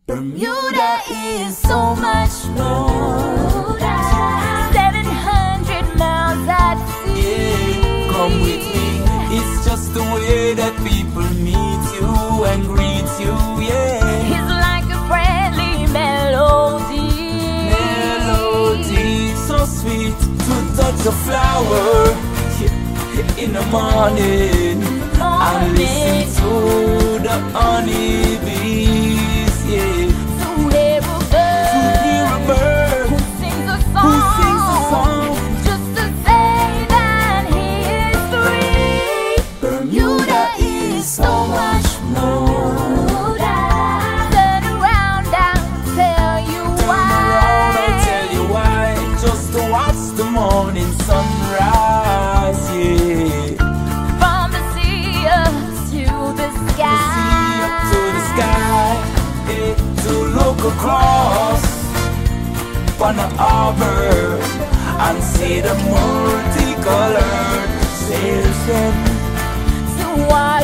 Bermuda is so much more. 700 miles at sea. Yeah, come with me. It's just the way that people meet you and greet you, yeah. It's like a friendly melody. Melody, so sweet to touch a flower, yeah, in the morning. And listen to the honey bees, yeah. To hear a bird who sings a song, just to say that he is free. Bermuda is so much more. Turn around, I'll tell you why. Turn around, I'll tell you why. Just to watch the morning sunrise, yeah. From the sea up to the sky. See up to the sky, yeah. To look across on the harbor and see the multicolored sails. To watch